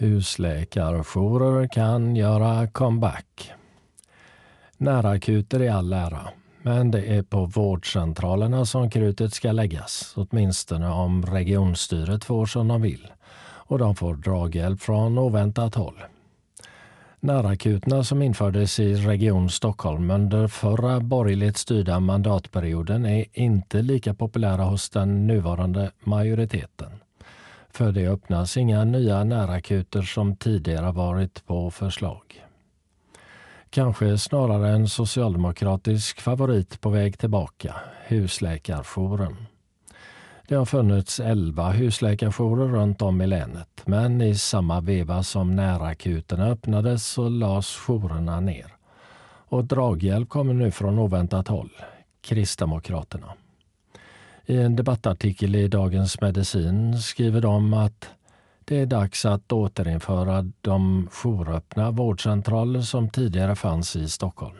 Husläkarjourer kan göra comeback. Närakuter i all ära, men det är på vårdcentralerna som krutet ska läggas, åtminstone om regionstyret får som de vill, och de får draghjälp från oväntat håll. Närakuterna som infördes i Region Stockholm under förra borgerligt styrda mandatperioden är inte lika populära hos den nuvarande majoriteten. För det öppnas inga nya närakuter som tidigare varit på förslag. Kanske snarare en socialdemokratisk favorit på väg tillbaka, husläkarjouren. Det har funnits 11 husläkarjourer runt om i länet, men i samma veva som närakuterna öppnades så lades jourerna ner. Och draghjälp kommer nu från oväntat håll, Kristdemokraterna. I en debattartikel i Dagens Medicin skriver de att det är dags att återinföra de jouröppna vårdcentraler som tidigare fanns i Stockholm.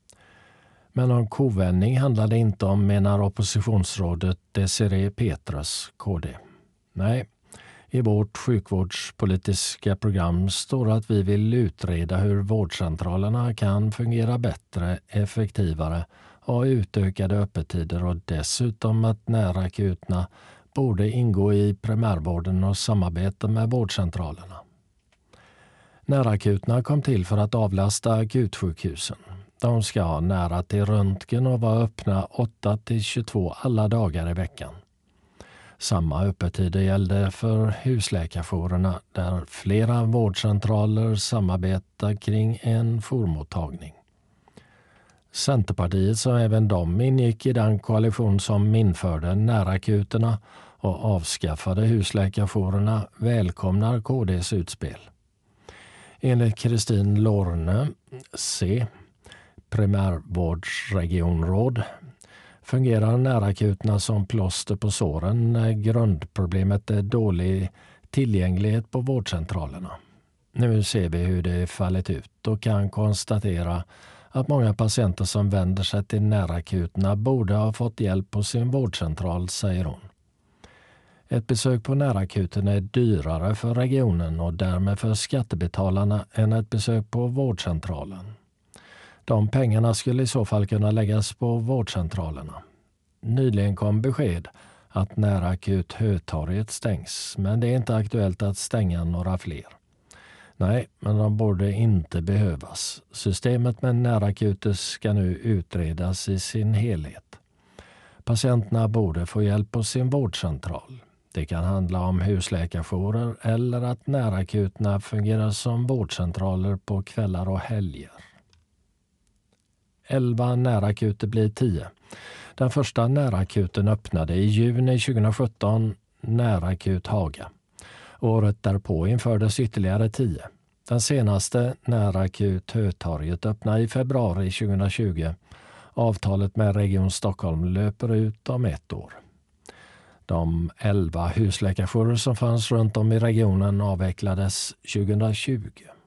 Men om kovändning handlar det inte om, menar oppositionsrådet Desirée Petrus, KD. Nej, i vårt sjukvårdspolitiska program står att vi vill utreda hur vårdcentralerna kan fungera bättre, effektivare och utökade öppettider, och dessutom att närakuterna borde ingå i primärvården och samarbeta med vårdcentralerna. Närakuterna kom till för att avlasta akutsjukhusen. De ska ha nära till röntgen och vara öppna 8-22 alla dagar i veckan. Samma öppettider gällde för husläkarjourerna där flera vårdcentraler samarbetar kring en jourmottagning. Centerpartiet, som även de ingick i den koalition som införde närakuterna och avskaffade husläkarjourerna, välkomnar KDs utspel. Enligt Kristin Lorne, C, primärvårdsregionråd, fungerar närakuterna som plåster på såren när grundproblemet är dålig tillgänglighet på vårdcentralerna. Nu ser vi hur det fallit ut och kan konstatera att många patienter som vänder sig till närakuterna borde ha fått hjälp på sin vårdcentral, säger hon. Ett besök på närakuten är dyrare för regionen och därmed för skattebetalarna än ett besök på vårdcentralen. De pengarna skulle i så fall kunna läggas på vårdcentralerna. Nyligen kom besked att närakut Hötorget stängs, men det är inte aktuellt att stänga några fler. Nej, men de borde inte behövas. Systemet med närakuter ska nu utredas i sin helhet. Patienterna borde få hjälp på sin vårdcentral. Det kan handla om husläkarjourer eller att närakuterna fungerar som vårdcentraler på kvällar och helger. 11 närakuter blir 10. Den första närakuten öppnade i juni 2017, närakut Haga. Året därpå infördes ytterligare 10. Den senaste närakut Hötorget öppnade i februari 2020. Avtalet med Region Stockholm löper ut om 1 år. De 11 husläkarjourer som fanns runt om i regionen avvecklades 2020.